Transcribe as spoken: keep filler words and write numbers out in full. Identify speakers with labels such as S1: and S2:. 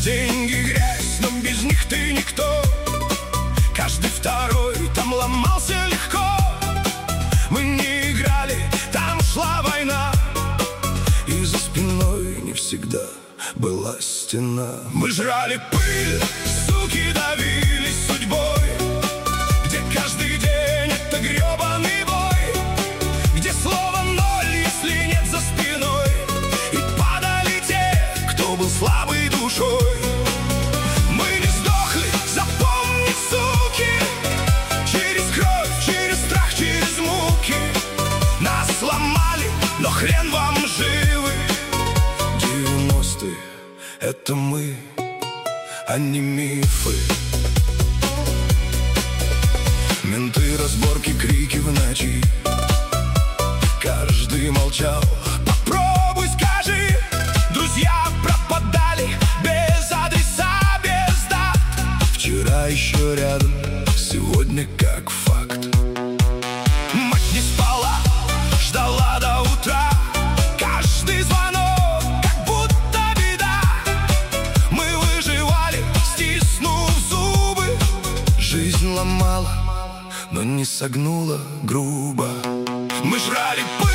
S1: Деньги, грязь, но без них ты никто. Каждый второй там ломался легко. Мы не играли, там шла война, и за спиной не всегда была стена. Мы жрали пыль, суки давились судьбой, где каждый день это гребаный бой, где слово ноль, если нет за спиной, и падали те, кто был слабой душой. Мы не сдохли, запомни, суки, через кровь, через страх, через муки. Нас сломали, но хрен вам живы. Девяностые — это мы, а не мифы. Менты, разборки, крики в ночи. Каждый молчал. Попробуй скажи. Друзья пропадали без адреса, без дат. Вчера еще рядом, сегодня как факт. Мать не спала, ждала до утра. Каждый звонок, как будто беда. Мы выживали, стиснув зубы. Жизнь ломала, но не согнула грубо. Мы жрали пыль,